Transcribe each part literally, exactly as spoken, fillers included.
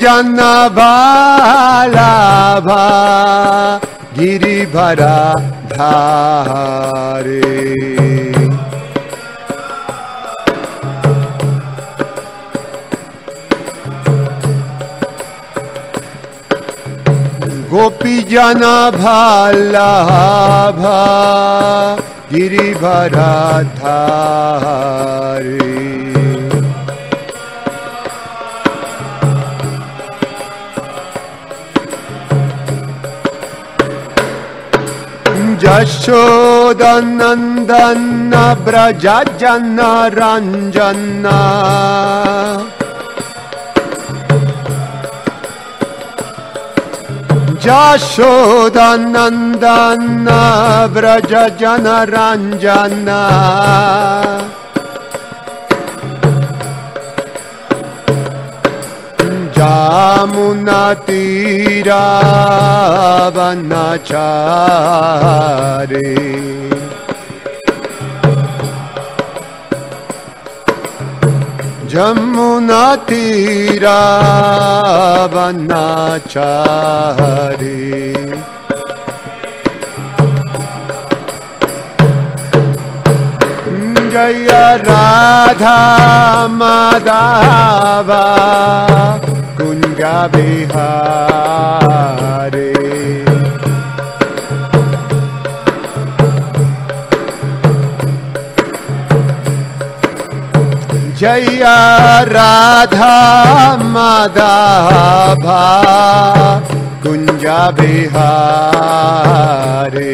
jana bhalabha giribhara dhare. Gopi jana bhalabha giribhara dhare. Jashodanandana brajajana ranjana. Jashodanandana brajajana ranjana. Jamuna tira vanachare. Jamuna tira vanachare. Jaya Radha Madhava Kunja Bihare. Jaya Radha Madhava Kunja Bihare.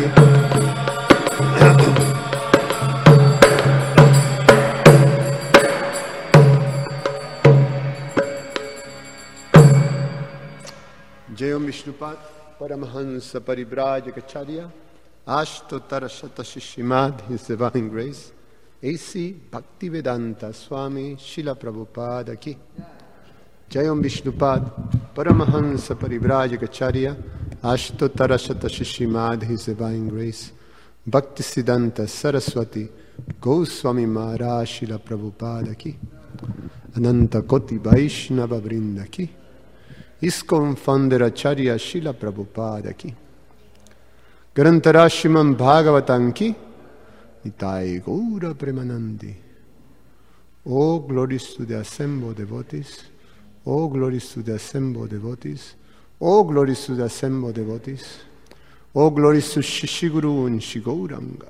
Jayam Vishnupad Paramahansa Parivrajacharya Ashtotara Shata Shishimad, His Divine Grace, A C Bhaktivedanta Swami Srila Prabhupada Ki. Jayam Vishnupad Paramahansa Parivrajacharya Ashtotara Shata Shishimad, His Divine Grace, Bhaktisiddhanta Saraswati Goswami Maharaj Srila Prabhupada Ki. Ananta Koti Vaishnava Vrinda Ki. ISKCON Founder Acharya Srila Prabhupada Ki. Grantarashimam Bhagavatam Ki. Nitai Gaura Premanandi. Oh, glories to the assembled devotees. Oh, glories to the assembled devotees. Oh, glories to the assembled devotees. Oh, glories to Shishiguru and Shigauranga.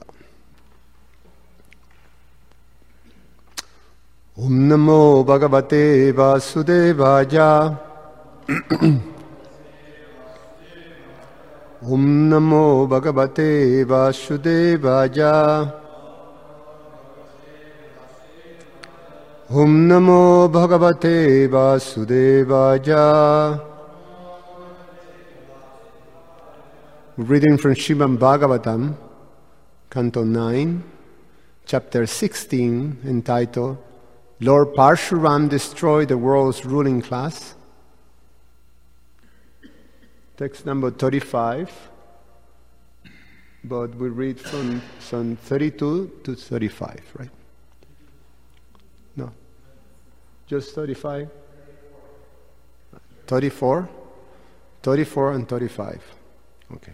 Om Namo Bhagavate Vasudevaya. Om Namo Bhagavate Vasudevaya. Om Namo Bhagavate Vasudevaya. Reading from Srimad Bhagavatam, Canto nine, Chapter sixteen, entitled Lord Parshuram Destroyed the World's Ruling Class. Text number thirty-five, but we read from Psalm thirty-two to thirty-five, right? No, just thirty-five? thirty-four? thirty-four and thirty-five. Okay.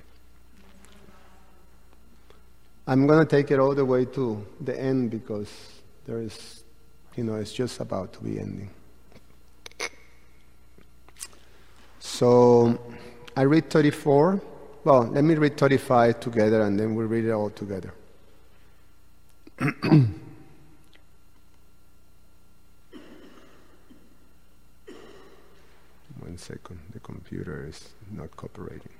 I'm going to take it all the way to the end because there is, you know, it's just about to be ending. So I read thirty-four. Well, let me read thirty-five together and then we'll read it all together. One second, the computer is not cooperating.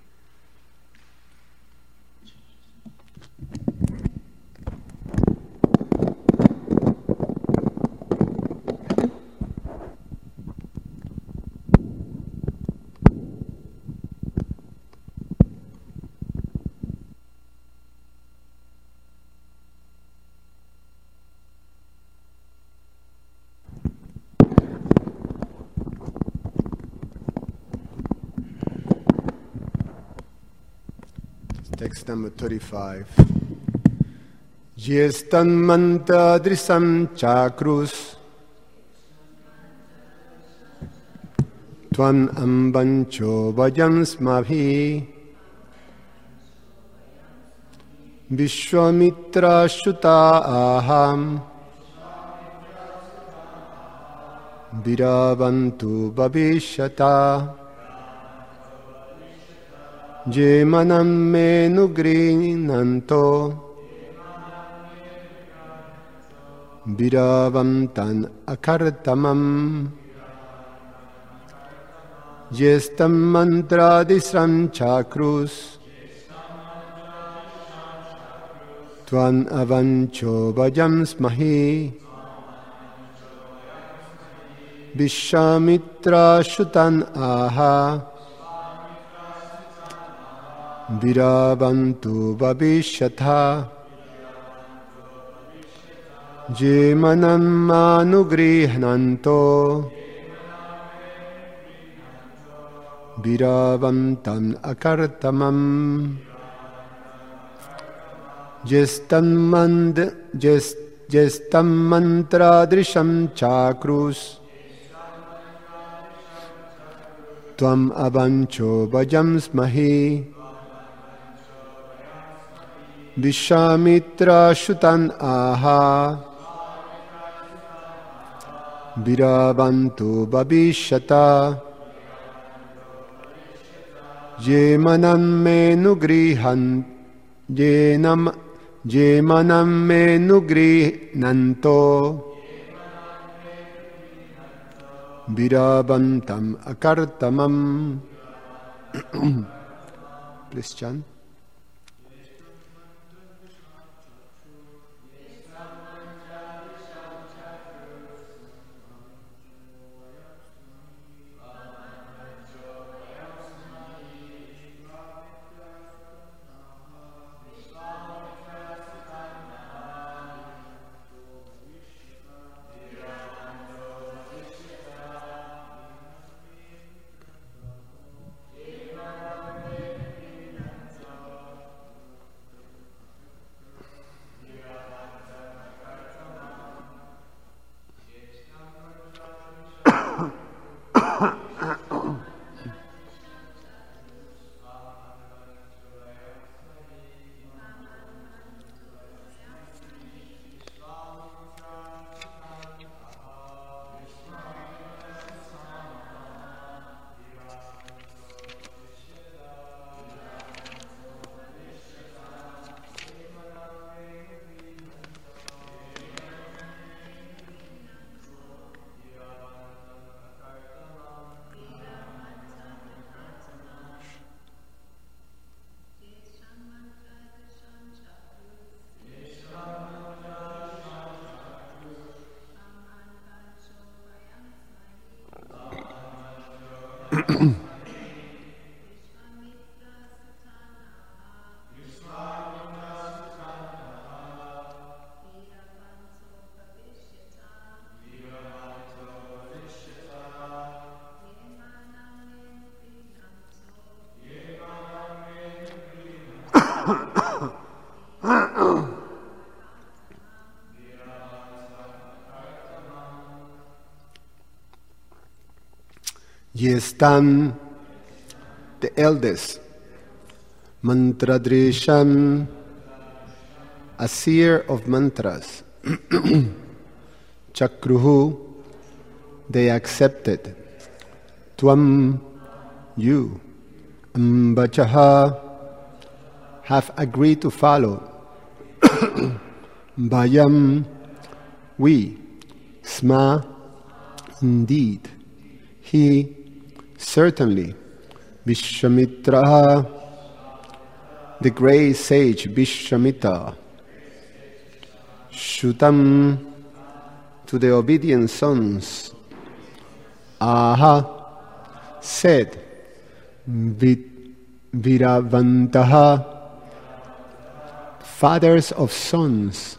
Text number thirty-five. Yestan manta drisam chakrus Tvan ambancho vayam smabhi Vishwamitra shuta aham Viravantu bhavishyata Je manam me nugrinanto Viravantan akartamam Jestam mantra disram chakrus Tvan avancho vajam smahi Vishwamitra shutan aha Viravantu bhavishyatha Je manam manugrihnanto Viravantam akartamam Jestam mand jest jestam mantra drisham chakrus Tvam avancho vajam smahi Vishwamitra shutan aha Viravantu bhavishyata Je manam me nugrihan Je nam Je manam me nugrihnanto Viravantam akartamam. Please chant. Y están the eldest, Mantradrisham, a seer of mantras, Chakruhu, they accepted, Tvam, you, Ambachaha, have agreed to follow, Vayam, we, Sma, indeed, he, certainly, Vishwamitra, the great sage Vishwamitra, Shutam, to the obedient sons, Aha, said, Viravantaha, fathers of sons,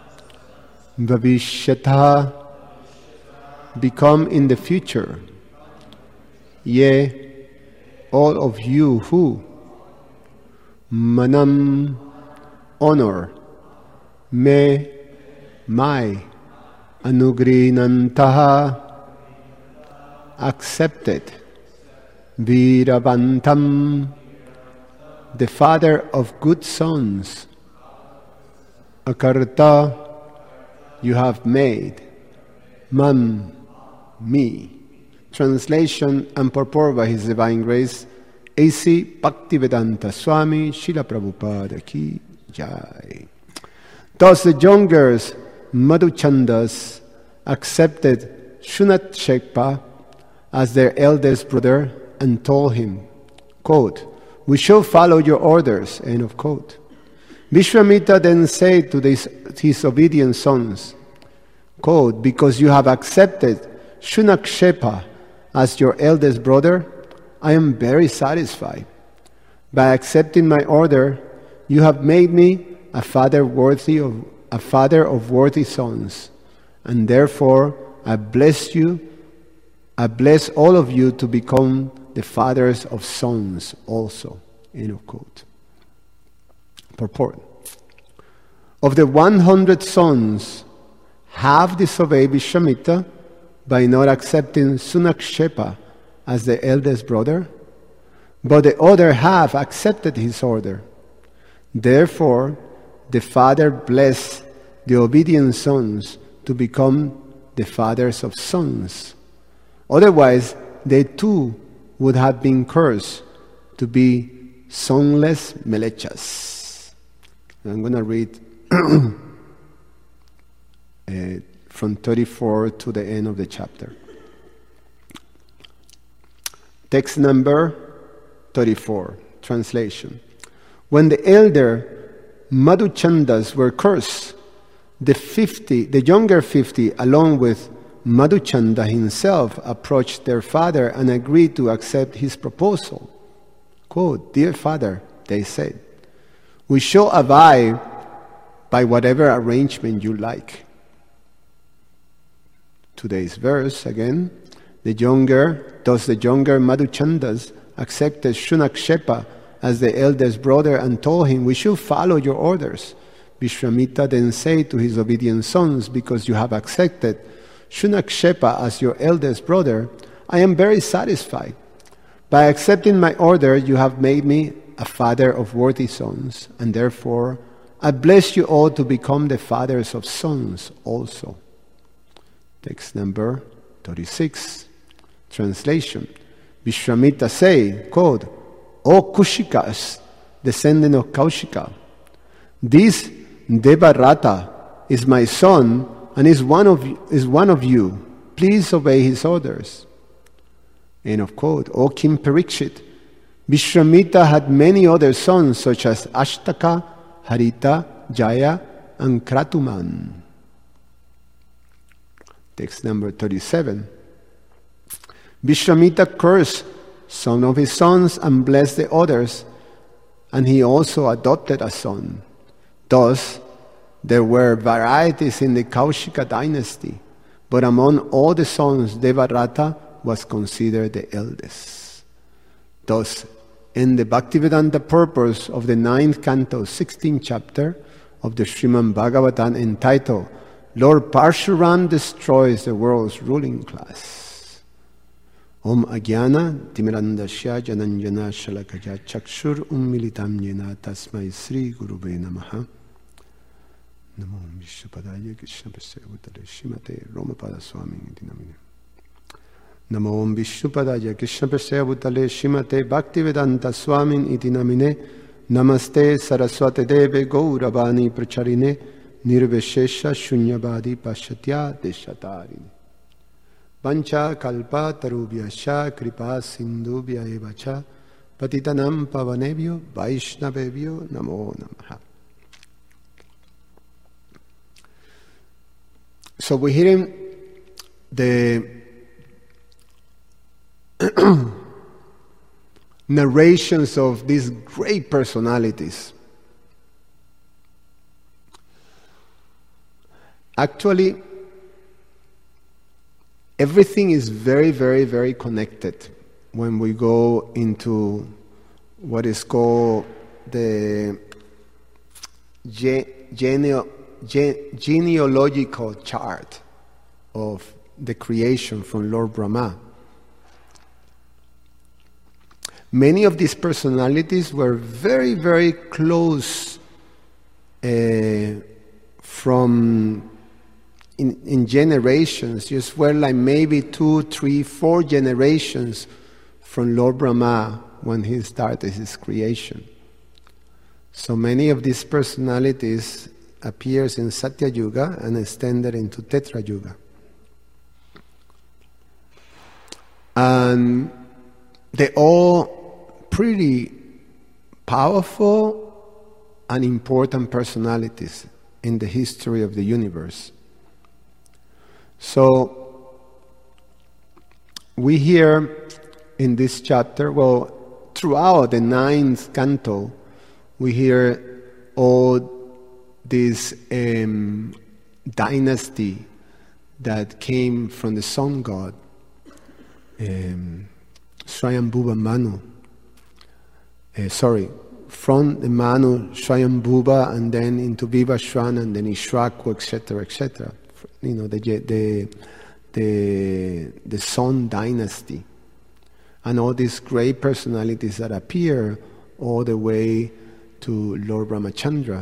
Bhavishyata, become in the future. Yea, all of you who manam, honor, me, my, anugrinantaha, accepted, Viravantam, the father of good sons. Akarta, you have made. Mam, me. Translation and purport by His Divine Grace, A C Bhaktivedanta Swami Srila Prabhupada Ki Jai. Thus the younger Madhuchandas accepted Shunakshapa as their eldest brother and told him, quote, "We shall follow your orders," end of quote. Vishwamitra then said to this, his obedient sons, quote, "Because you have accepted Shunakshapa as your eldest brother, I am very satisfied. By accepting my order, you have made me a father worthy of a father of worthy sons, and therefore I bless you. I bless all of you to become the fathers of sons also." End of quote. Purport. Of the one hundred sons, half disobeyed Vishwamitra by not accepting Shunakshapa as the eldest brother, but the other half accepted his order. Therefore, the father blessed the obedient sons to become the fathers of sons. Otherwise, they too would have been cursed to be sonless melechas. I'm going to read uh, from thirty-four to the end of the chapter. Text number thirty-four, translation. When the elder Madhuchandas were cursed, the fifty, the younger fifty, along with Madhuchanda himself, approached their father and agreed to accept his proposal. Quote, "Dear father," they said, "we shall abide by whatever arrangement you like." Today's verse again. The younger, thus the younger Madhuchandas accepted Shunakshapa as the eldest brother and told him, "We should follow your orders." Vishwamitra then said to his obedient sons, "Because you have accepted Shunakshapa as your eldest brother, I am very satisfied. By accepting my order, you have made me a father of worthy sons, and therefore I bless you all to become the fathers of sons also." Text number thirty-six. Translation. Vishwamitra said, quote, "O Kushikas, descendant of Kaushika, this Devarata is my son and is one of is one of you. Please obey his orders." End of quote. O King Parikshit, Vishwamitra had many other sons such as Ashtaka, Harita, Jaya, and Kratuman. Text number thirty-seven. Vishwamitra cursed some of his sons and blessed the others, and he also adopted a son. Thus, there were varieties in the Kaushika dynasty, but among all the sons, Devarata was considered the eldest. Thus, in the Bhaktivedanta purpose of the ninth canto, sixteenth chapter of the Srimad Bhagavatam entitled, Lord Parshuram destroys the world's ruling class. Om Ajnana Timirandasya Jananjana Shalakaya Chakshur Ummilitam Yena Tasmai Sri Gurube Namaha. Namo Vishnupadaya Krishna Prasavutale Shrimate Romapada Swami Dinamine. Namo Om Vishnupadaya Krishna Prasavutale Shrimate Bhaktivedanta Swami Iti Namine. Namaste Saraswate Deve Gauravani Pracharine Nirveshesha Shunyabadi Pashatya Deshatarine. Pancha kalpa tarubhyascha kripa sindubhya evacha patitanam pavanebhyo vaishnavebhyo namo namaha. So we're hearing the narrations of these great personalities. Actually, everything is very, very, very connected when we go into what is called the geneo, gene, genealogical chart of the creation from Lord Brahma. Many of these personalities were very, very close uh, from in, in generations, just were like maybe two, three, four generations from Lord Brahma when he started his creation. So many of these personalities appears in Satya Yuga and extended into Tetra Yuga. And they're all pretty powerful and important personalities in the history of the universe. So we hear in this chapter, well, throughout the ninth canto, we hear all this um, dynasty that came from the sun god, um, Swayambhuva Manu. Uh, sorry, from the Manu, Swayambhuva, and then into Vivaswan, and then Ishwaku, et cetera, et cetera. You know, the the the the Sun dynasty, and all these great personalities that appear all the way to Lord Ramachandra.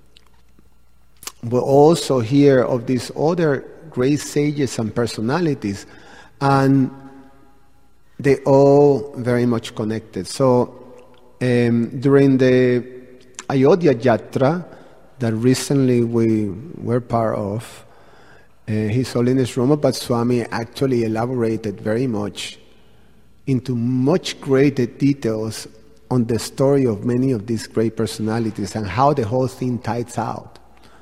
We also hear of these other great sages and personalities, and they all very much connected. So um, during the Ayodhya Yatra that recently we were part of, uh, His Holiness Ramapat Swami actually elaborated very much into much greater details on the story of many of these great personalities and how the whole thing ties out.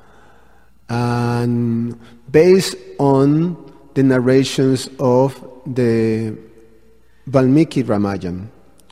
And based on the narrations of the Valmiki Ramayana,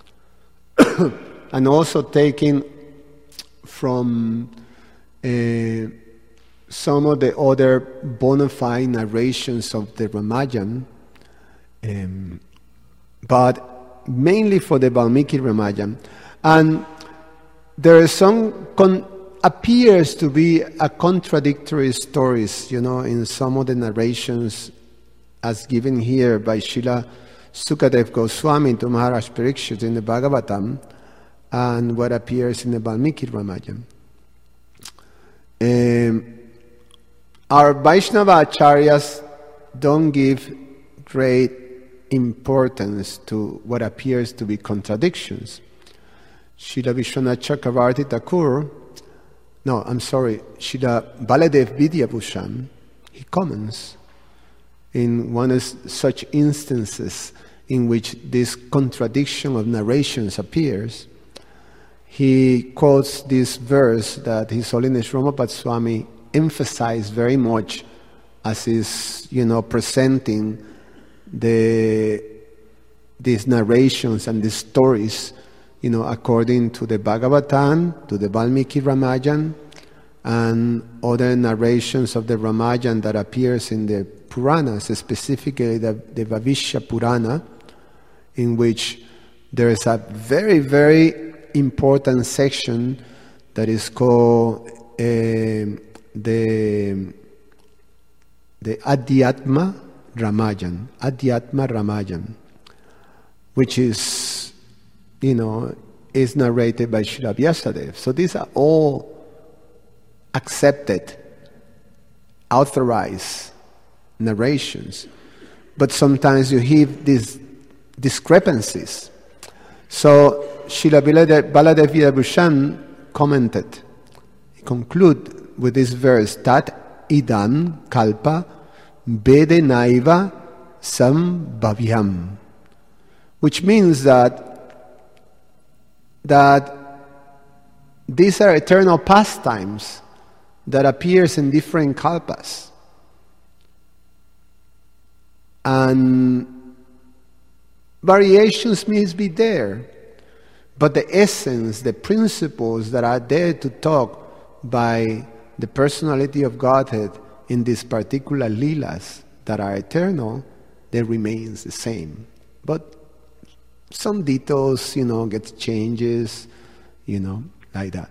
and also taking from uh, some of the other bona fide narrations of the Ramayana, um, but mainly for the Valmiki Ramayana. And there is some con- appears to be a contradictory stories, you know, in some of the narrations as given here by Srila Sukadev Goswami to Maharaj Parikshit in the Bhagavatam, and what appears in the Valmiki Ramayana. Um, our Vaishnava Acharyas don't give great importance to what appears to be contradictions. Srila Vishwanath Chakravarti Thakur, no, I'm sorry, Srila Baladev Vidyabhushan, he comments in one of such instances in which this contradiction of narrations appears. He quotes this verse that His Holiness Ramapat Swami emphasized very much as is, you know, presenting the these narrations and these stories, you know, according to the Bhagavatam, to the Valmiki Ramayana, and other narrations of the Ramayana that appears in the Puranas, specifically the, the Vavishya Purana, in which there is a very, very important section that is called uh, the the Adhyatma Ramayana, Adhyatma Ramayana, which is, you know, is narrated by Srila Vyasadeva. So these are all accepted, authorized narrations, but sometimes you hear these discrepancies. So Srila Baladev Vidyabhushan commented, he concluded with this verse, Tat idam kalpa vede naiva sambhavyam, which means that that these are eternal pastimes that appears in different kalpas. And variations may be there, but the essence, the principles that are there to talk by the personality of Godhead in these particular leelas that are eternal, they remains the same. But some details, you know, get changes, you know, like that.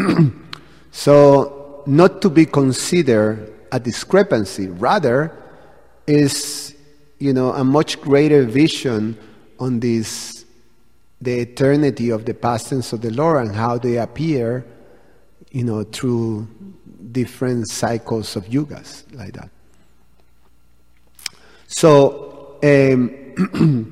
So, not to be considered a discrepancy, rather is, you know, a much greater vision on this the eternity of the past tense of the Lord and how they appear, you know, through different cycles of yugas, like that. So, um,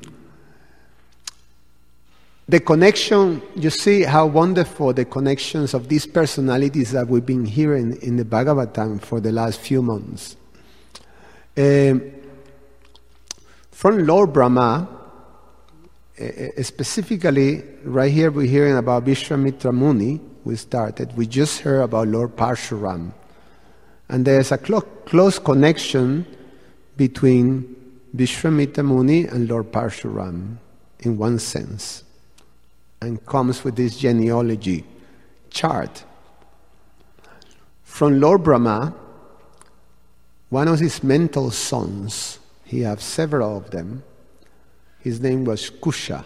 the connection, you see how wonderful the connections of these personalities that we've been hearing in the Bhagavatam for the last few months. Um, from Lord Brahma, uh, specifically, right here we're hearing about Vishwamitra Muni. We started, we just heard about Lord Parshuram. And there's a clo- close connection between Vishwamitra Muni and Lord Parshuram, in one sense, and comes with this genealogy chart. From Lord Brahma, one of his mental sons, he has several of them, his name was Kusha.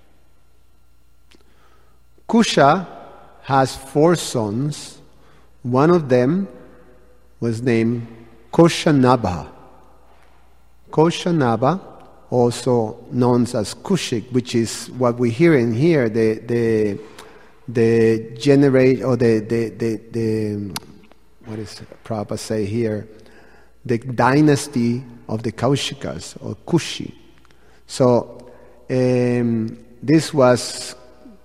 Kusha has four sons. One of them was named Koshanabha. Koshanabha, also known as Kushik, which is what we hear in here, the the the generate or the the the, the what is Prabhupada say here, the dynasty of the Kaushikas or Kushi. So um, this was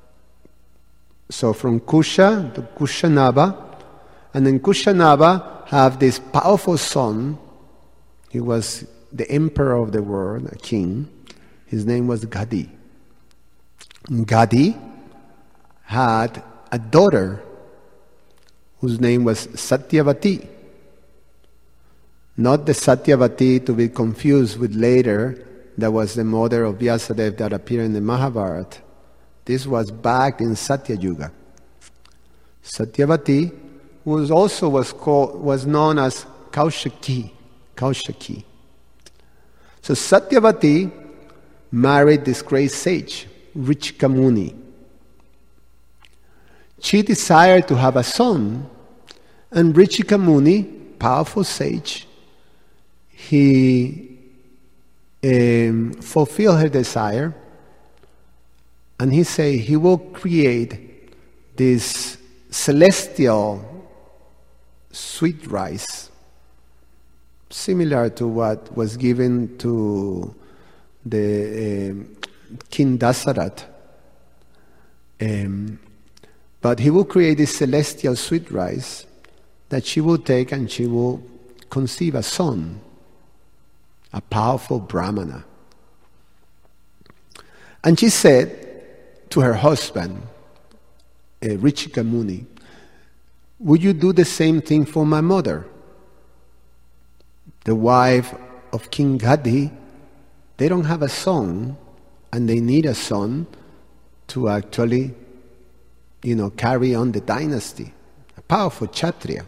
so from Kusha to Kushanabha, and then Kushanabha have this powerful son. He was the emperor of the world, a king. His name was Gadi. Gadi had a daughter whose name was Satyavati. Not the Satyavati to be confused with later, that was the mother of Vyasadeva that appeared in the Mahabharata. This was back in Satya Yuga. Satyavati, who was also was called was known as Kaushiki. Kaushiki. So Satyavati married this great sage, Richika Muni. She desired to have a son, and Richika Muni, powerful sage, he um, fulfilled her desire, and he said he will create this celestial sweet rice, similar to what was given to the um, King Dasarat. Um, but he will create this celestial sweet rice that she will take and she will conceive a son, a powerful Brahmana. And she said to her husband, uh, Richika Muni, would you do the same thing for my mother? The wife of King Gadi, they don't have a son, and they need a son to actually, you know, carry on the dynasty. A powerful Kshatriya.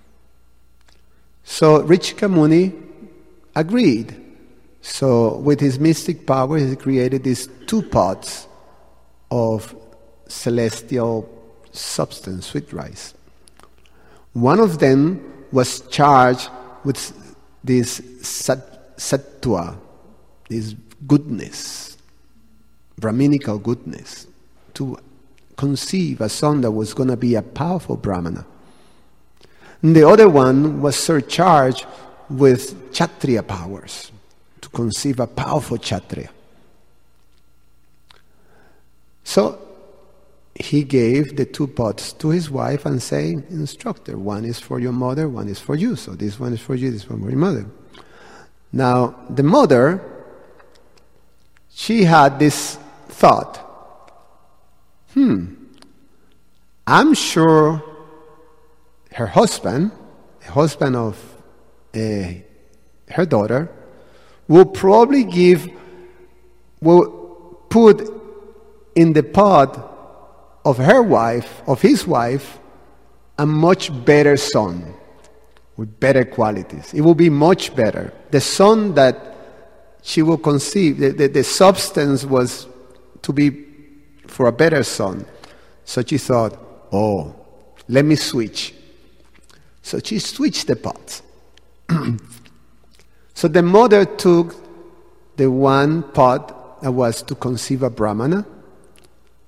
So Richika Muni agreed. So with his mystic power, he created these two pots of celestial substance, sweet rice. One of them was charged with this sat- sattva, this goodness, Brahminical goodness, to conceive a son that was going to be a powerful Brahmana. And the other one was surcharged with Kshatriya powers, to conceive a powerful Kshatriya. So he gave the two pots to his wife and said, instructor, one is for your mother, one is for you. So this one is for you, this one for your mother. Now, the mother, she had this thought, hmm, I'm sure her husband, the husband of uh, her daughter, will probably give, will put in the pot of her wife, of his wife, a much better son with better qualities. It will be much better. The son that she will conceive, the, the, the substance was to be for a better son. So she thought, oh, let me switch. So she switched the pots. So the mother took the one pot that was to conceive a Brahmana,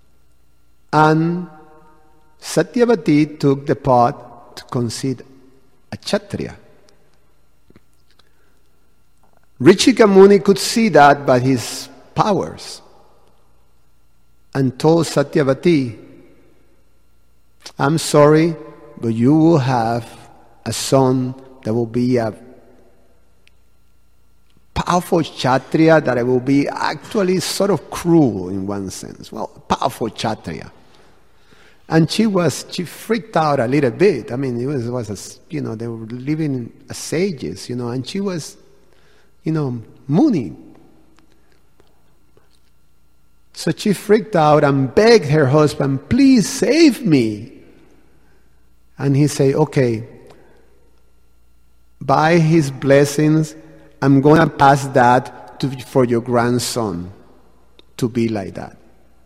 And Satyavati took the pot to conceive a Kshatriya. Richika Muni could see that by his powers and told Satyavati, I'm sorry, but you will have a son that will be a powerful Kshatriya, that will be actually sort of cruel in one sense. Well, powerful Kshatriya. And she was, she freaked out a little bit. I mean, it was, it was a, you know, they were living as sages, you know, and she was, you know, Muni. So she freaked out and begged her husband, please save me. And he said, okay, by his blessings, I'm going to pass that to, for your grandson to be like that.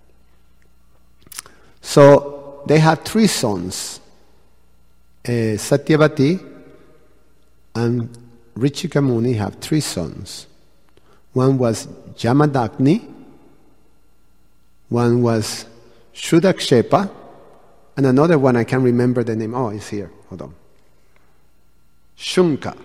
So they had three sons, uh, Satyavati and Richika Muni have three sons. One was Jamadagni, one was Shudakshepa, and another one I can't remember the name. Oh, it's here. Hold on. Shunka.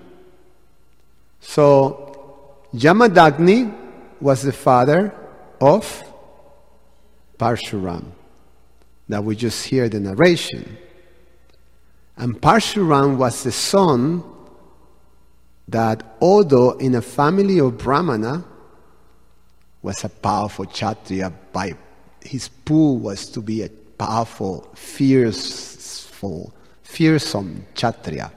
So Jamadagni was the father of Parshuram, that we just hear the narration. And Parshuram was the son that, although in a family of Brahmana, was a powerful Kshatriya. By his pool was to be a powerful, fierceful, fearsome Kshatriya.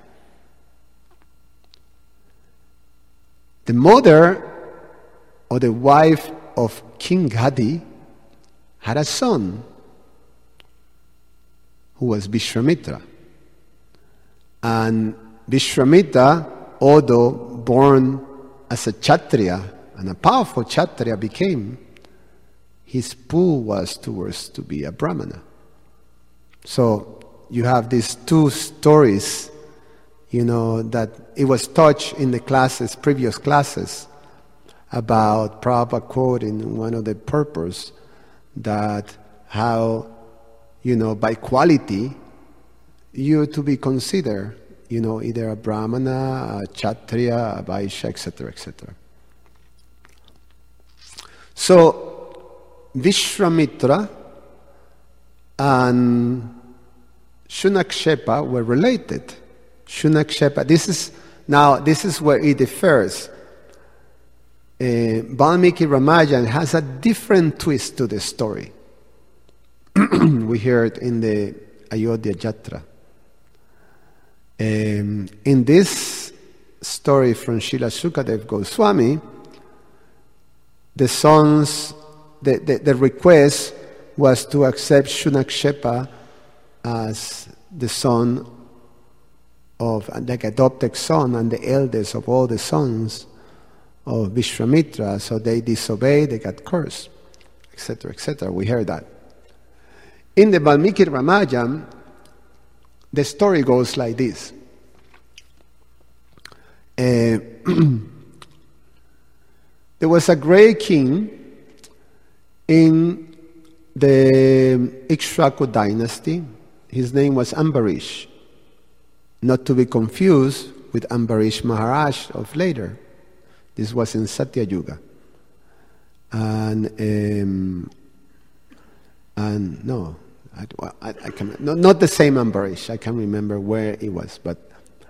The mother, or the wife of King Gadi, had a son who was Vishwamitra. And Vishwamitra, although born as a Kshatriya, and a powerful Kshatriya became, his pull was towards to be a Brahmana. So you have these two stories, you know, that it was taught in the classes, previous classes, about Prabhupada quote in one of the purpose, that how, you know, by quality, you're to be considered, you know, either a Brahmana, a Kshatriya, a Vaishya, et cetera, et cetera. So, Vishwamitra and Shunakshepa were related. Shunakshepa, this is, now this is where it differs. Uh, Valmiki Ramayan has a different twist to the story. We hear it in the Ayodhya Jatra. Um, in this story from Srila Sukadev Goswami, the sons, the, the, the request was to accept Shunakshepa as the son of, like adopted son and the eldest of all the sons of Vishwamitra. So they disobeyed, they got cursed, et cetera, et cetera. We heard that. In the Valmiki Ramayan, the story goes like this. Uh, there was a great king in the Ikshvaku dynasty. His name was Ambarish, not to be confused with Ambarish Maharaj of later. This was in Satya Yuga. And, um, and no, I, I, I can, no, not the same Ambarish. I can't remember where it was. But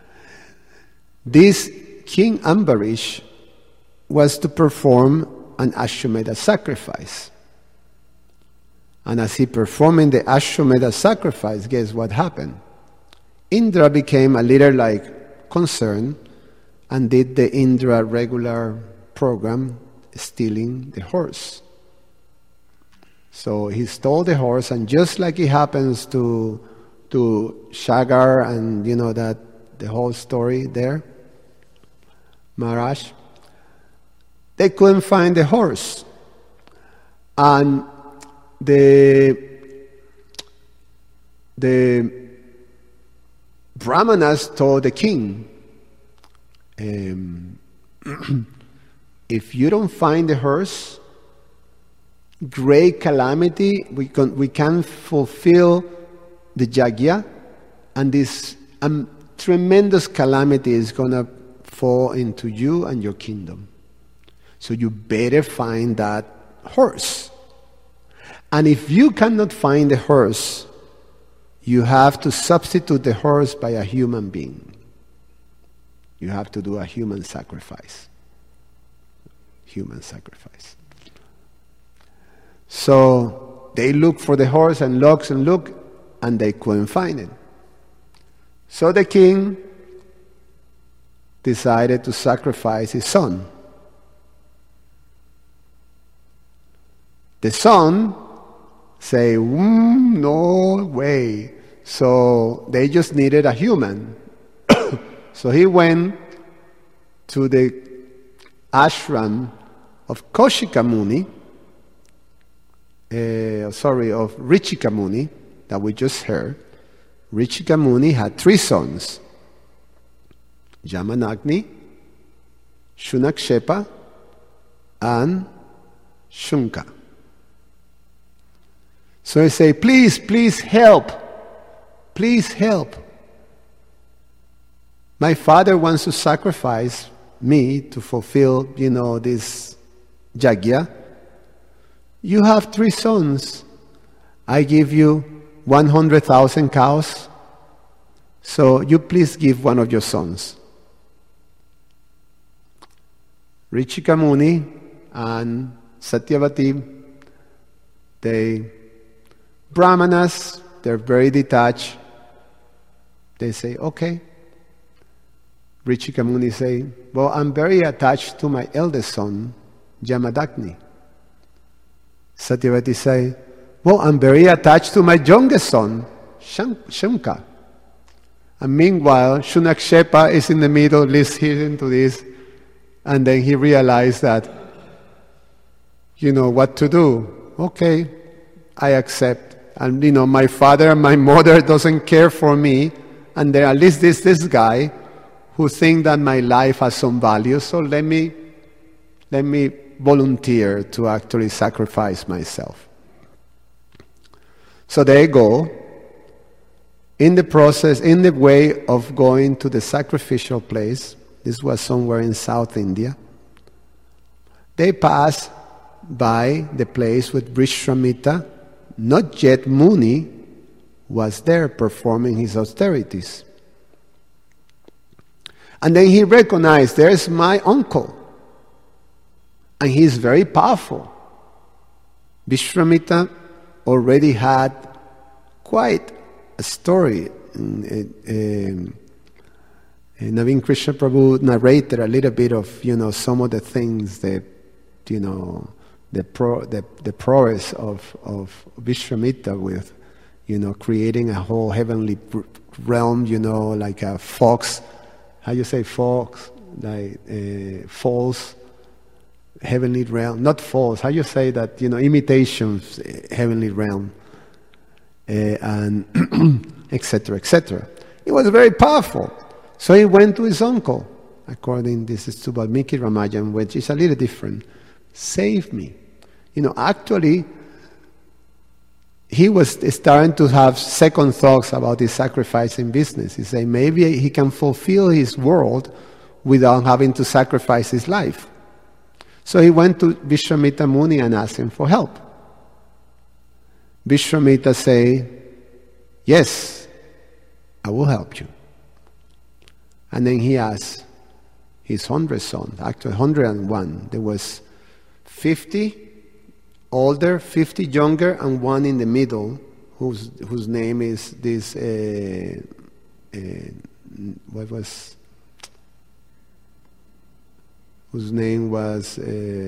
this King Ambarish was to perform an Ashwamedha sacrifice. And as he performing the Ashwamedha sacrifice, guess what happened? Indra became a little like concerned and did the Indra regular program, stealing the horse. So he stole the horse, and just like it happens to to Shagar and you know that the whole story there, Maharaj, they couldn't find the horse. And the the Brahmanas told the king, um, if you don't find the horse, great calamity, we can, we can fulfill the yajna, and this um, tremendous calamity is going to fall into you and your kingdom. So you better find that horse. And if you cannot find the horse, you have to substitute the horse by a human being. You have to do a human sacrifice. Human sacrifice. So they look for the horse and look and look, and they couldn't find it. So the king decided to sacrifice his son. The son say, mm, no way. So they just needed a human. So he went to the ashram of Kaushika Muni, uh, sorry, of Richika Muni, that we just heard. Richika Muni had three sons, Yamanagni, Shunakshepa, and Shunka. So he say, please, please help. Please help. My father wants to sacrifice me to fulfill, you know, this yajna. You have three sons. I give you one hundred thousand cows. So you please give one of your sons. Richika Muni and Satyavati, they, Brahmanas, they're very detached. They say, okay. Richika Muni say, well, I'm very attached to my eldest son, Yamadagni. Satyavati say, well, I'm very attached to my youngest son, Shunka. And meanwhile, Shunakshepa is in the middle, listening to this, and then he realized that, you know, what to do. Okay, I accept. And, you know, my father and my mother doesn't care for me, and there at least this this guy who think that my life has some value, so let me let me volunteer to actually sacrifice myself. So they go. In the process, in the way of going to the sacrificial place, this was somewhere in South India, they pass by the place with Vishwamitra. Not yet Muni was there performing his austerities. And then he recognized, there's my uncle. And he's very powerful. Vishwamitra already had quite a story. Um, Naveen Krishna Prabhu narrated a little bit of, you know, some of the things that, you know, the pro, the, the prowess of, of Vishwamitra with, you know, creating a whole heavenly realm, you know, like a fox, how you say fox, like uh, false heavenly realm, not false, how you say that, you know, imitations, heavenly realm, uh, and et cetera, et cetera. It was very powerful. So he went to his uncle, according, this is to Valmiki Ramayan, which is a little different. Save me. You know, actually, he was starting to have second thoughts about his sacrificing business. He said maybe he can fulfill his world without having to sacrifice his life. So he went to Vishwamitra Muni and asked him for help. Vishwamitra say, yes, I will help you. And then he asked his hundred sons, actually one hundred and one. There was fifty older, fifty younger, and one in the middle, whose whose name is this. Uh, uh, what was? Whose name was uh,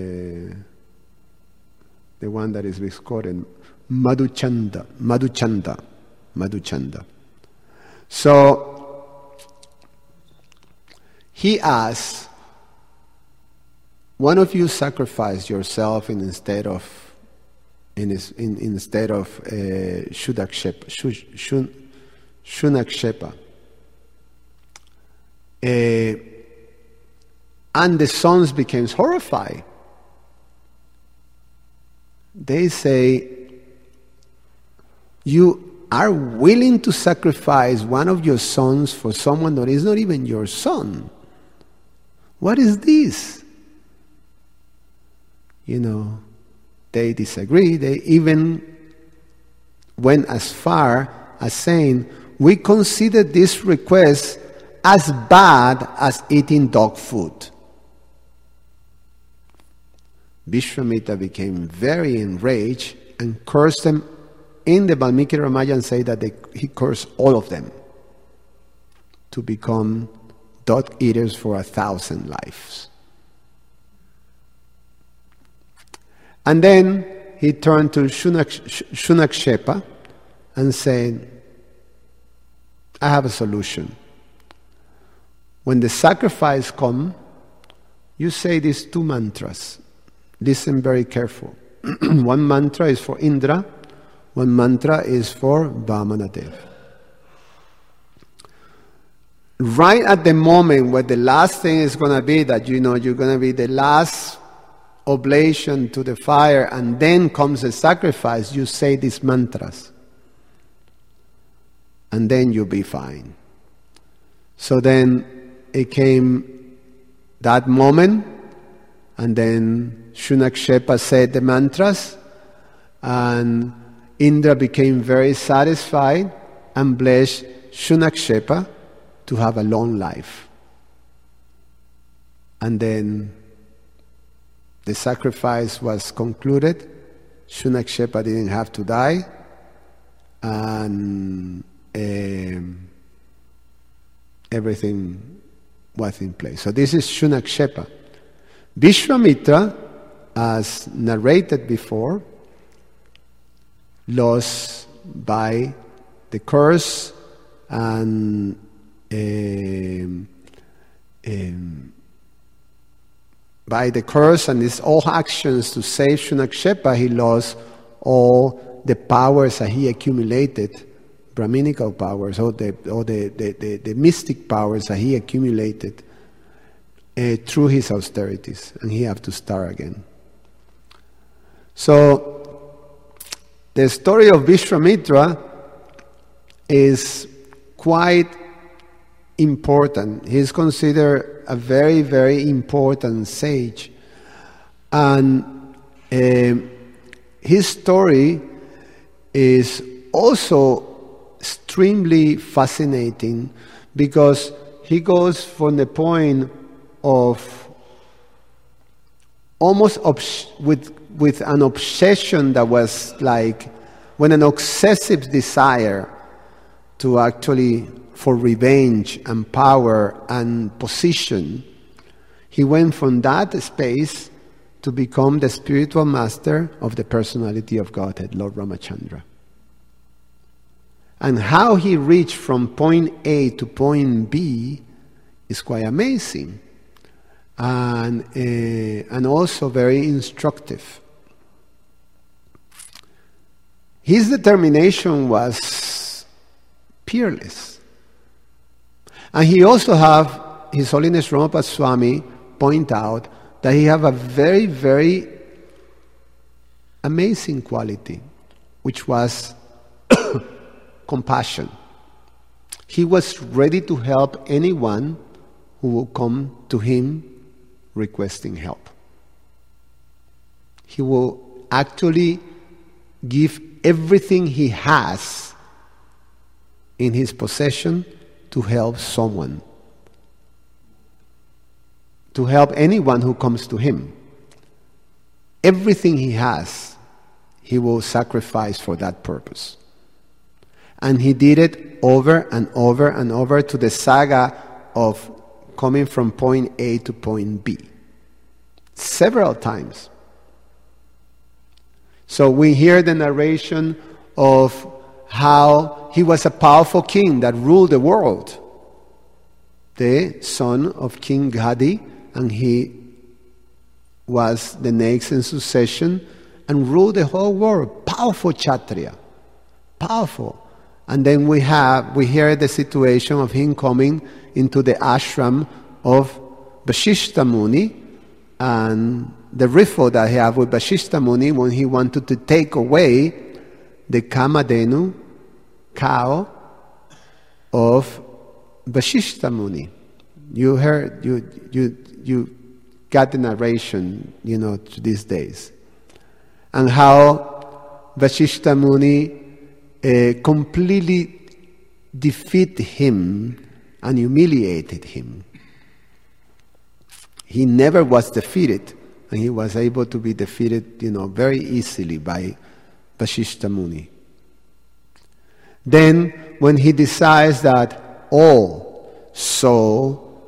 the one that is recorded, Madhuchanda, Madhuchanda, Madhuchanda. So he asked, one of you sacrifice yourself in instead of in, in instead of uh, Shudakshepa, Shun, Shunakshepa. Uh, and the sons became horrified. they say, you are willing to sacrifice one of your sons for someone that is not even your son. What is this? You know, they disagree. They even went as far as saying, we consider this request as bad as eating dog food. Vishwamitra became very enraged and cursed them. In the Valmiki Ramayana say that they, he cursed all of them to become dog eaters for a thousand lives. And then he turned to Shunakshepa and said, I have a solution. When the sacrifice comes, you say these two mantras. Listen very careful. One mantra is for Indra, one mantra is for Vamanadev. Right at the moment where the last thing is going to be that, you know, you're going to be the last oblation to the fire, and then comes the sacrifice, you say these mantras. And then you'll be fine. So then it came that moment, and then Shunakshepa said the mantras, and Indra became very satisfied and blessed Shunakshepa to have a long life. And then the sacrifice was concluded. Shunakshepa didn't have to die, and um, everything was in place. So this is Shunakshepa. Vishwamitra, as narrated before, lost by the curse and um, um, by the curse and his all actions to save Shunakshepa, he lost all the powers that he accumulated, Brahminical powers, or the or the, the, the, the mystic powers that he accumulated uh, through his austerities, and he had to start again. So the story of Vishwamitra is quite important. He is considered a very, very important sage. And uh, his story is also extremely fascinating because he goes from the point of almost obs- with, with an obsession that was like, when an obsessive desire to actually for revenge and power and position, he went from that space to become the spiritual master of the personality of Godhead, Lord Ramachandra. And how he reached from point A to point B is quite amazing, and uh, and also very instructive. His determination was peerless. And he also have His Holiness Ramapad Swami point out that he have a very, very amazing quality, which was compassion. He was ready to help anyone who will come to him requesting help. He will actually give everything he has in his possession to help someone, to help anyone who comes to him. Everything he has, he will sacrifice for that purpose. And he did it over and over and over to the saga of coming from point A to point B. Several times. So we hear the narration of how he was a powerful king that ruled the world. The son of King Gadi, and he was the next in succession and ruled the whole world. Powerful Kshatriya. Powerful. And then we have, we hear the situation of him coming into the ashram of Vasishtha Muni, and the riffle that he had with Vashishta Muni when he wanted to take away the Kamadhenu cow of Vashishta Muni. You heard, you you you got the narration, you know, to these days, and how Vashishta Muni uh, completely defeated him and humiliated him. He never was defeated, and he was able to be defeated, you know, very easily by Vashishta Muni. Then, when he decides that, oh, so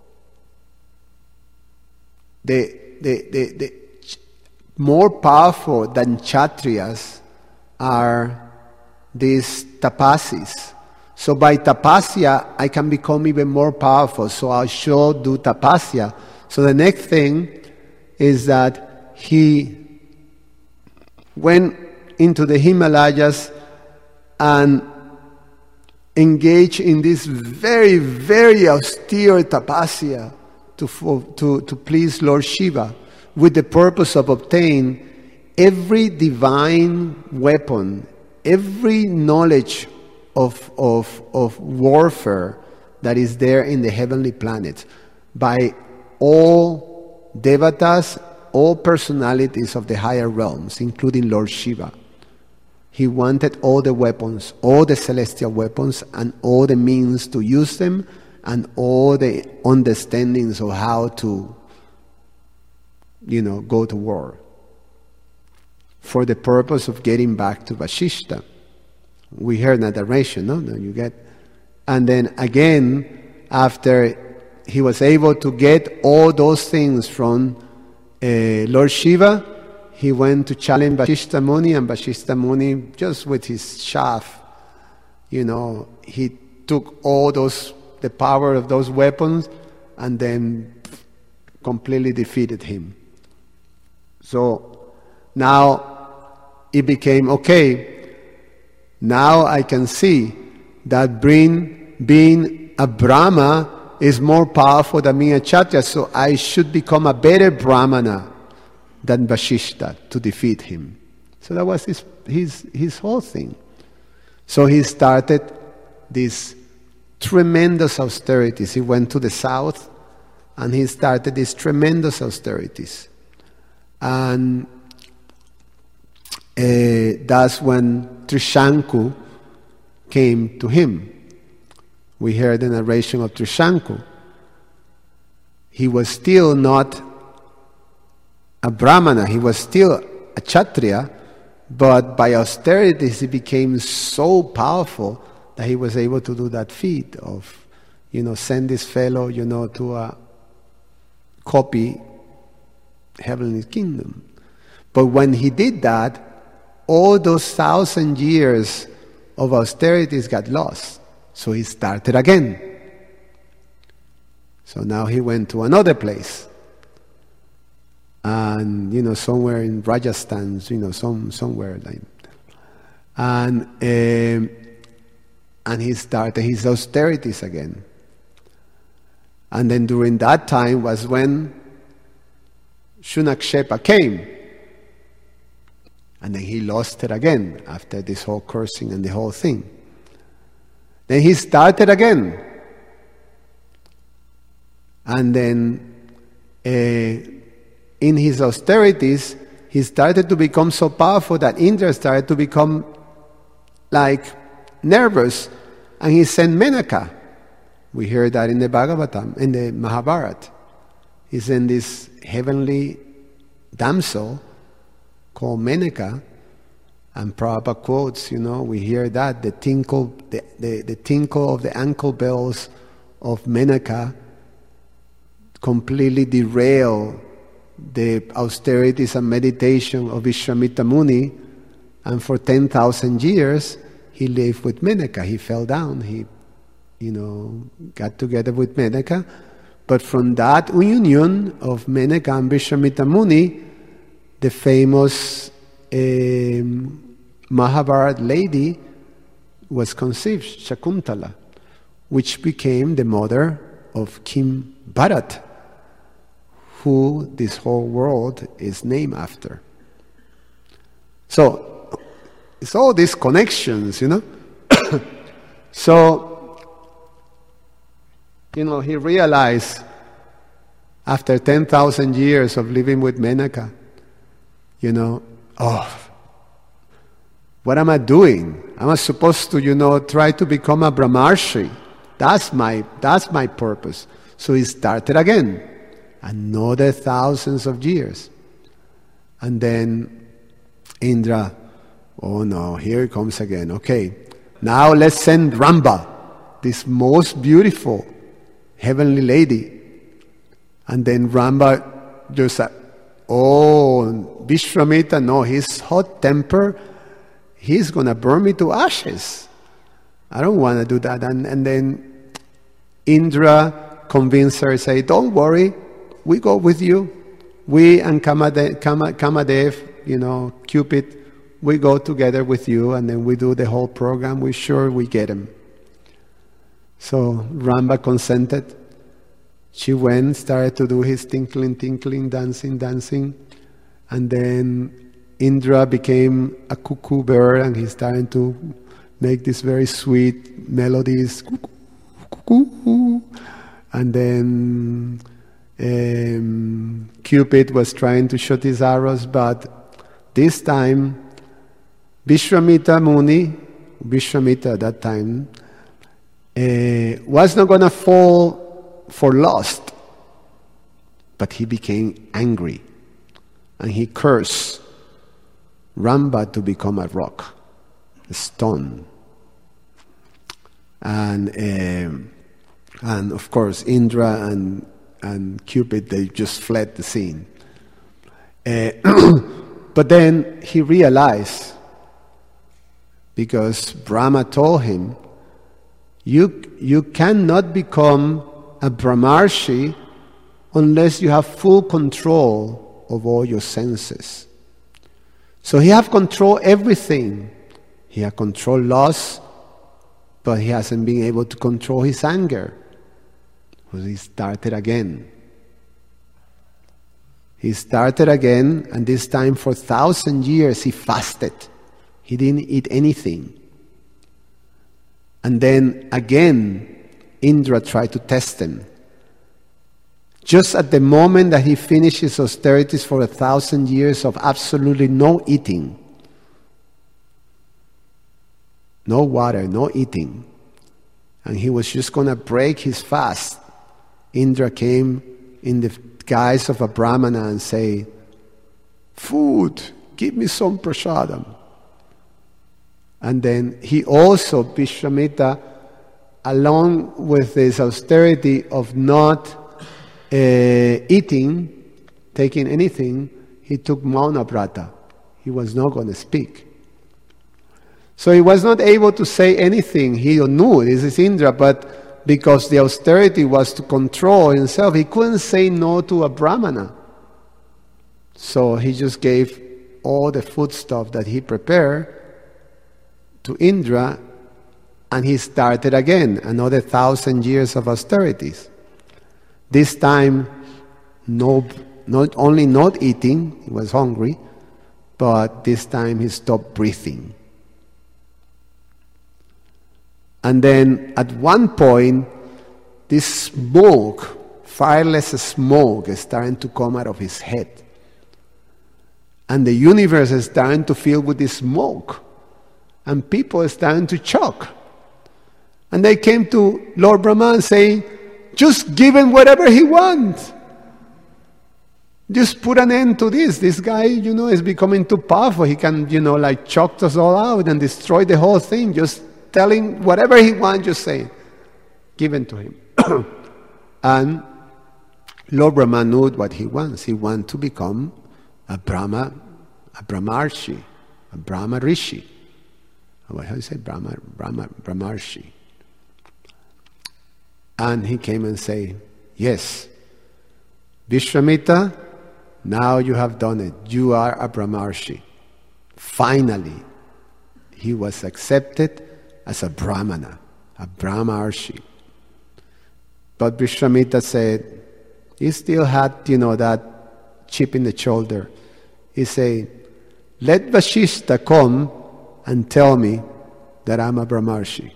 the, the, the, the more powerful than Kshatriyas are these tapasis. So by tapasya, I can become even more powerful. So I should do tapasya. So the next thing is that he went into the Himalayas and engaged in this very, very austere tapasya to, to, to please Lord Shiva, with the purpose of obtaining every divine weapon, every knowledge of, of, of warfare that is there in the heavenly planets by all devatas, all personalities of the higher realms, including Lord Shiva. He wanted all the weapons, all the celestial weapons, and all the means to use them, and all the understandings of how to, you know, go to war, for the purpose of getting back to Vashishta. We heard that narration, no? No, you get, and then again, after he was able to get all those things from uh, Lord Shiva, he went to challenge Vashishta Muni, and Vashishta Muni, just with his shaft, you know, he took all those, the power of those weapons, and then completely defeated him. So now it became, okay, now I can see that being, being a Brahma is more powerful than being a Kshatriya, so I should become a better Brahmana than Vashishta to defeat him. So that was his, his, his whole thing. So he started these tremendous austerities. He went to the south and he started these tremendous austerities. And uh, that's when Trishanku came to him. We heard the narration of Trishanku. He was still not a Brahmana, he was still a Kshatriya, but by austerities he became so powerful that he was able to do that feat of, you know, send this fellow, you know, to a copy heavenly kingdom. But when he did that, all those thousand years of austerities got lost. So he started again. So now he went to another place. And, you know, somewhere in Rajasthan, you know, some somewhere like, and um, and he started his austerities again. And then during that time was when Shunakshepa came, and then he lost it again after this whole cursing and the whole thing. Then he started again, and then. Uh, In his austerities, he started to become so powerful that Indra started to become like nervous, and he sent Menaka. We hear that in the Bhagavatam, in the Mahabharata. He sent this heavenly damsel called Menaka, and Prabhupada quotes, you know, we hear that, the tinkle, the, the, the tinkle of the ankle bells of Menaka completely derail the austerities and meditation of Vishwamitra Muni, and for ten thousand years he lived with Menaka. He fell down, he, you know, got together with Menaka, but from that union of Menaka and Vishwamitra Muni, the famous um, Mahabharata lady was conceived, Shakuntala, which became the mother of King Bharat, who this whole world is named after. So, it's all these connections, you know. So, you know, he realized after ten thousand years of living with Menaka, you know, oh, what am I doing? Am I supposed to, you know, try to become a Brahmarshi? That's my, that's my purpose. So he started again, another thousands of years. And then Indra, oh no, here it comes again. Okay, now let's send Ramba, this most beautiful heavenly lady. And then Ramba just said, oh, Vishwamitra, no, his hot temper, he's going to burn me to ashes. I don't want to do that. And, and then Indra convinced her, say, don't worry, we go with you. We and Kamadev, Kamadev, you know, Cupid, we go together with you, and then we do the whole program. We're sure we get him. So Ramba consented. She went, started to do his tinkling, tinkling, dancing, dancing. And then Indra became a cuckoo bird, and he started to make these very sweet melodies. And then um, Cupid was trying to shoot his arrows, but this time Vishwamitra Muni, Vishwamitra at that time, uh, was not going to fall for lust, but he became angry, and he cursed Ramba to become a rock, a stone. And um, and of course Indra and and Cupid, they just fled the scene. Uh, but then he realized, because Brahma told him, you you cannot become a Brahmarshi unless you have full control of all your senses. So he have control everything. He have control lust, but he hasn't been able to control his anger. So he started again. He started again, and this time for a thousand years he fasted. He didn't eat anything. And then again, Indra tried to test him. Just at the moment that he finished his austerities for a thousand years of absolutely no eating, no water, no eating, and he was just going to break his fast, Indra came in the guise of a Brahmana and say, food, give me some prasadam. And then he also, Vishwamitra, along with this austerity of not uh, eating, taking anything, he took Maunabrata. He was not going to speak. So he was not able to say anything. He knew this is Indra, but because the austerity was to control himself, he couldn't say no to a Brahmana. So he just gave all the food stuff that he prepared to Indra, and he started again, another thousand years of austerities. This time, no, not only not eating, he was hungry, but this time he stopped breathing. And then at one point, this smoke, fireless smoke, is starting to come out of his head. And the universe is starting to fill with this smoke. And people are starting to choke. And they came to Lord Brahma and say, just give him whatever he wants. Just put an end to this. This guy, you know, is becoming too powerful. He can, you know, like choke us all out and destroy the whole thing. Just tell him whatever he wants, just say, give it to him. And Lord Brahma knew what he wants. He wants to become a Brahma, a Brahmarshi, a Brahma Rishi. How do you say Brahma, Brahma, Brahmarshi? And he came and said, yes, Vishwamitra, now you have done it. You are a Brahmarshi. Finally, he was accepted as a Brahmana, a Brahmarshi. But Vishwamitra said, he still had, you know, that chip in the shoulder. He said, let Vashishta come and tell me that I'm a Brahmarshi.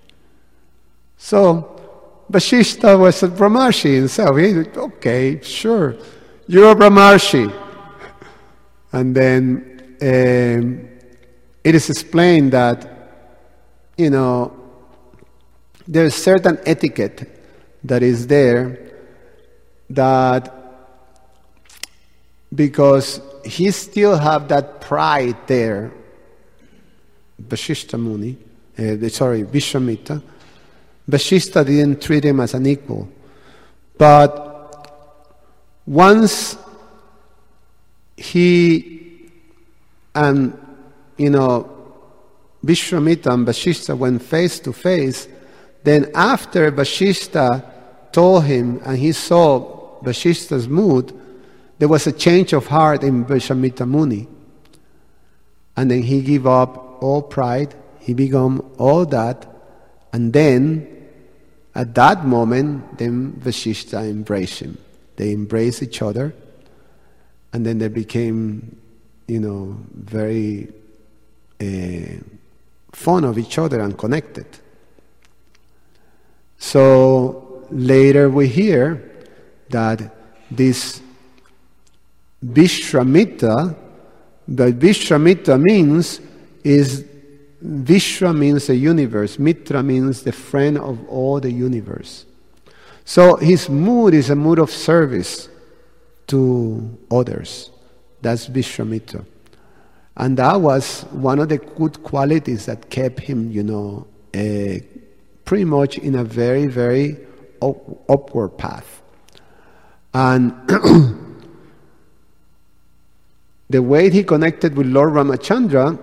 So, Vashishta was a Brahmarshi himself. He said, okay, sure, you're a Brahmarshi. And then um, it is explained that, you know, there's certain etiquette that is there that because he still have that pride there, Vashishta Muni, uh, sorry, Vishwamitra, Vashishta didn't treat him as an equal. But once he and, you know, Vishwamitra and Vashishta went face to face, then after Vashishta told him and he saw Vashishta's mood, there was a change of heart in Vishwamitra Muni. And then he gave up all pride, he became all that, and then at that moment, then Vashishta embraced him. They embraced each other, and then they became, you know, very uh, fond of each other and connected. So later we hear that this Vishwamitra, that Vishwamitra means is, Vishwa means the universe, Mitra means the friend of all the universe. So his mood is a mood of service to others. That's Vishwamitra. And that was one of the good qualities that kept him, you know, uh, pretty much in a very, very up- upward path. And the way he connected with Lord Ramachandra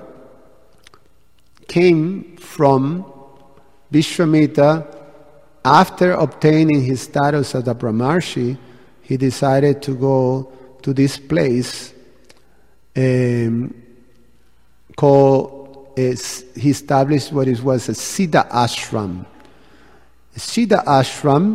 came from Vishwamitra. After obtaining his status as a Brahmarshi, he decided to go to this place um, called, uh, he established what it was a Siddha Ashram. A Siddha Ashram,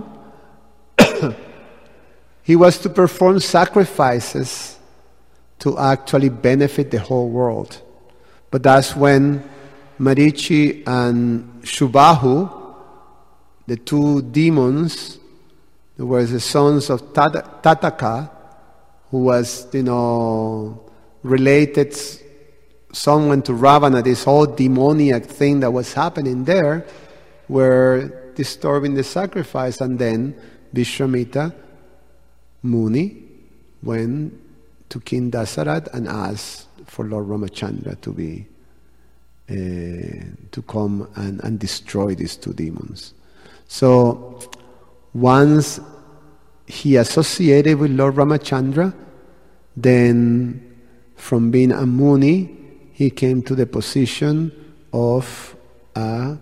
he was to perform sacrifices to actually benefit the whole world. But that's when Marichi and Shubahu, the two demons, who were the sons of Tataka, who was, you know, related someone to Ravana, this whole demoniac thing that was happening there, were disturbing the sacrifice, and then Vishwamitra Muni went to King Dasarat and asked for Lord Ramachandra to be uh, to come and, and destroy these two demons. So once he associated with Lord Ramachandra, then from being a Muni, he came to the position of a,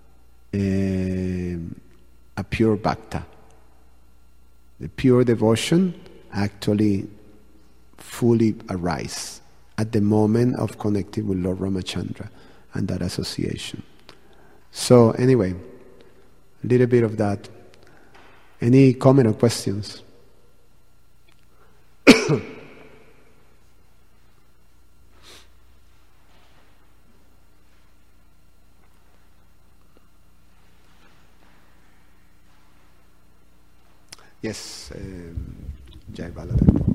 a, a pure Bhakta. The pure devotion actually fully arise at the moment of connecting with Lord Ramachandra and that association. So anyway, a little bit of that. Any comment or questions? Yes, um, Jai Baladev.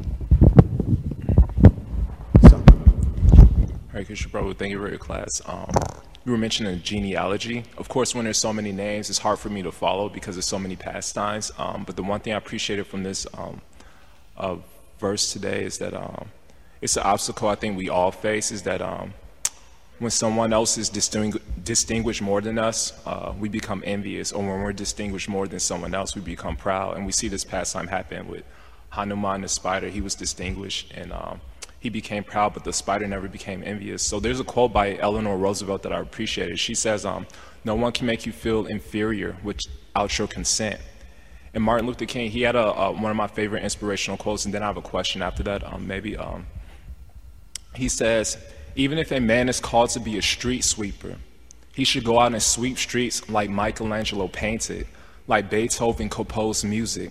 Hare Krishna Prabhu, thank you for your class. Um, you were mentioning genealogy. Of course, when there's so many names, it's hard for me to follow because there's so many pastimes. Um, but the one thing I appreciated from this um, uh, verse today is that um, it's an obstacle I think we all face, is that um, when someone else is distingu- distinguished more than us, uh, we become envious. Or when we're distinguished more than someone else, we become proud. And we see this pastime happen with Hanuman the spider. He was distinguished and um, he became proud, but the spider never became envious. So there's a quote by Eleanor Roosevelt that I appreciated. She says, um, no one can make you feel inferior without your consent. And Martin Luther King, he had a, a, one of my favorite inspirational quotes, and then I have a question after that, um, maybe. Um, he says, even if a man is called to be a street sweeper, he should go out and sweep streets like Michelangelo painted, like Beethoven composed music,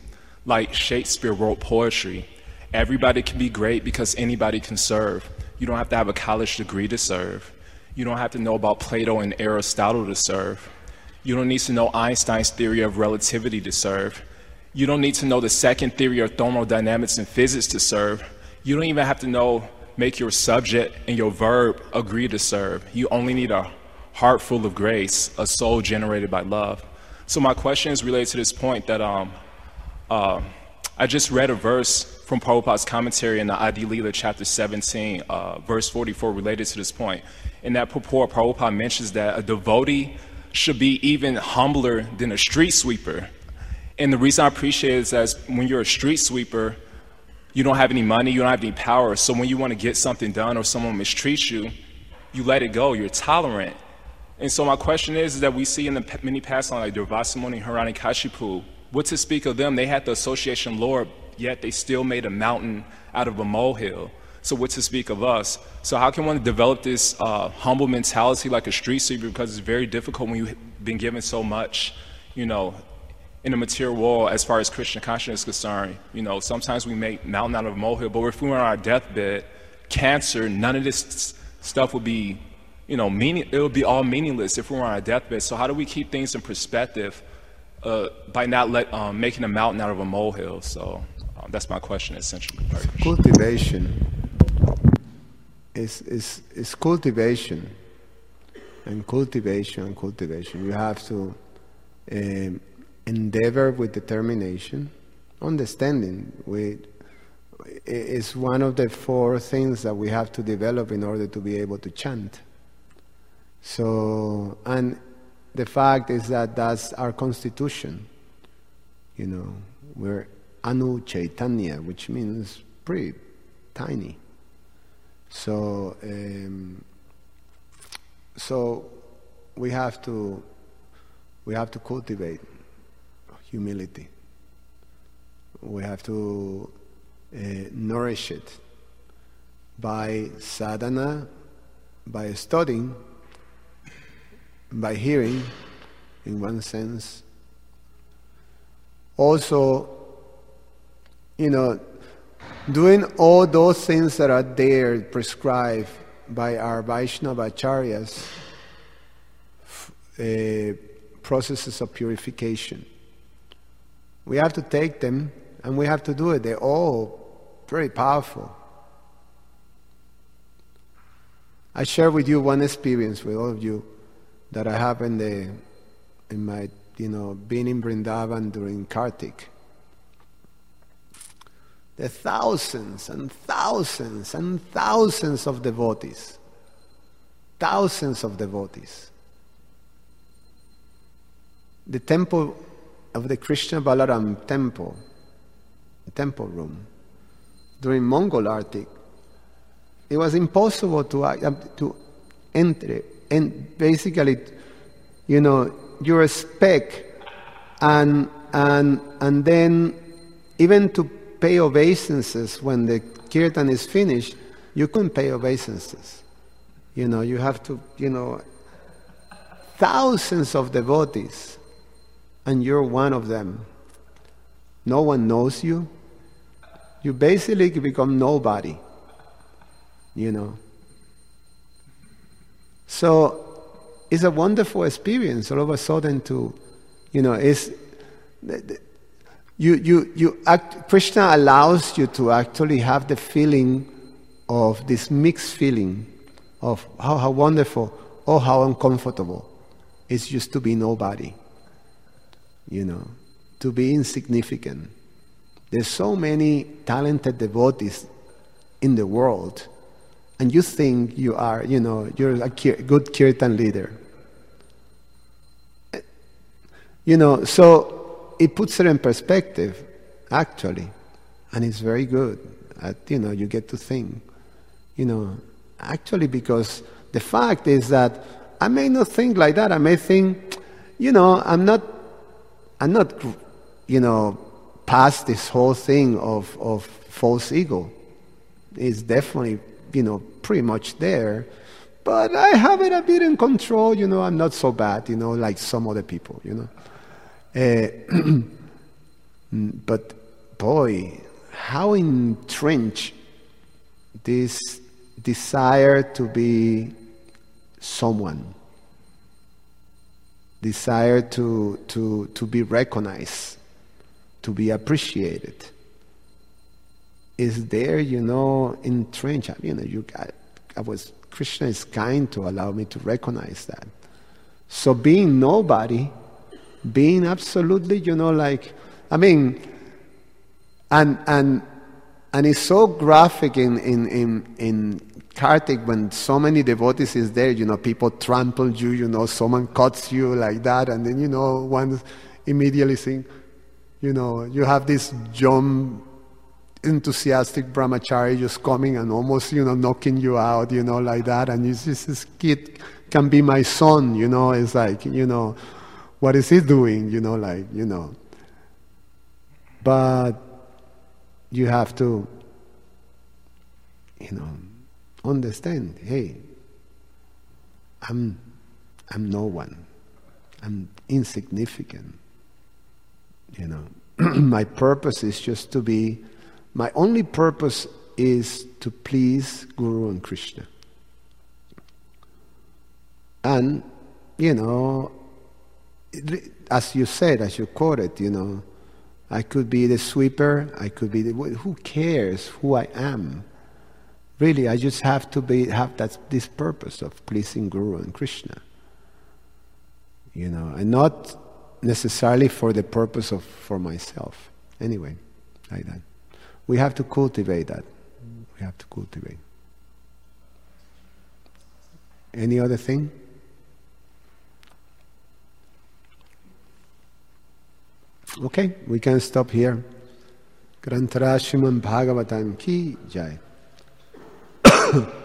like Shakespeare wrote poetry. Everybody can be great because anybody can serve. You don't have to have a college degree to serve. You don't have to know about Plato and Aristotle to serve. You don't need to know Einstein's theory of relativity to serve. You don't need to know the second theory of thermodynamics and physics to serve. You don't even have to know, make your subject and your verb agree to serve. You only need a heart full of grace, a soul generated by love. So my question is related to this point that um, uh, I just read a verse from Prabhupada's commentary in the Adi Leela chapter seventeen, uh, verse forty-four, related to this point. In that purport, Prabhupada mentions that a devotee should be even humbler than a street sweeper. And the reason I appreciate it is that when you're a street sweeper, you don't have any money, you don't have any power. So when you want to get something done or someone mistreats you, you let it go, you're tolerant. And so my question is, is that we see in the many pastimes like Durvasa Muni, Hiranyakashipu, what to speak of them? They had the association Lord, yet they still made a mountain out of a molehill. So what to speak of us? So how can one develop this uh, humble mentality like a street sweeper? Because it's very difficult when you've been given so much, you know, in the material world as far as Krishna consciousness is concerned. You know, sometimes we make mountain out of a molehill, but if we were on our deathbed, cancer, none of this stuff would be, you know, meaning, it would be all meaningless if we were on our deathbed. So how do we keep things in perspective uh, by not let, um, making a mountain out of a molehill? So um, that's my question, essentially. Cultivation is, is, is cultivation, and cultivation and cultivation. You have to um, endeavor with determination. Understanding with is one of the four things that we have to develop in order to be able to chant. So, and the fact is that that's our constitution. You know, we're Anu Chaitanya, which means pretty tiny. So, um, so we have to we have to cultivate humility. We have to uh, nourish it by sadhana, by studying, by hearing, in one sense. Also, you know, doing all those things that are there prescribed by our Vaishnava acharyas, uh, processes of purification. We have to take them and we have to do it. They're all very powerful. I share with you one experience with all of you that I have in the in my you know being in Vrindavan during Kartik. There are thousands and thousands and thousands of devotees. Thousands of devotees. The temple of the Krishna Balaram temple, the temple room, during Mongol Artik, it was impossible to uh, to enter. And basically, you know, you respect and and and then even to pay obeisances when the kirtan is finished, you couldn't pay obeisances. You know, you have to, you know, thousands of devotees, and you're one of them. No one knows you. You basically become nobody. You know. So it's a wonderful experience all of a sudden to, you know, it's, you, you, you act, Krishna allows you to actually have the feeling of this mixed feeling of how, how wonderful, or how uncomfortable it's just to be nobody, you know, to be insignificant. There's so many talented devotees in the world, and you think you are, you know, you're a good kirtan leader. You know, so it puts it in perspective, actually, and it's very good. At, you know, you get to think, you know, actually, because the fact is that I may not think like that. I may think, you know, I'm not, I'm not, you know, past this whole thing of of false ego. It's definitely, you know, pretty much there, but I have it a bit in control, you know, I'm not so bad, you know, like some other people, you know. Uh, but boy, how entrenched this desire to be someone, desire to to to be recognized, to be appreciated, is there, you know, entrenched. I mean, you got, I was Krishna is kind to allow me to recognize that. So being nobody, being absolutely, you know, like, I mean, and and and it's so graphic in in in, in Kartik when so many devotees is there, you know, people trample you, you know, someone cuts you like that, and then, you know, one immediately saying, you know, you have this young, enthusiastic brahmachari just coming and almost, you know, knocking you out, you know, like that, and it's just, this kid can be my son, you know, it's like, you know, what is he doing, you know, like, you know. But you have to, you know, understand, hey, I'm I'm no one. I'm insignificant. You know. My purpose is just to be, my only purpose is to please Guru and Krishna. And, you know, as you said, as you quoted, you know, I could be the sweeper, I could be the, who cares who I am? Really, I just have to be have that this purpose of pleasing Guru and Krishna. You know, and not necessarily for the purpose of for myself. Anyway, like that. We have to cultivate that. We have to cultivate. Any other thing? Okay, we can stop here. Grantara Srimad Bhagavatam ki jai.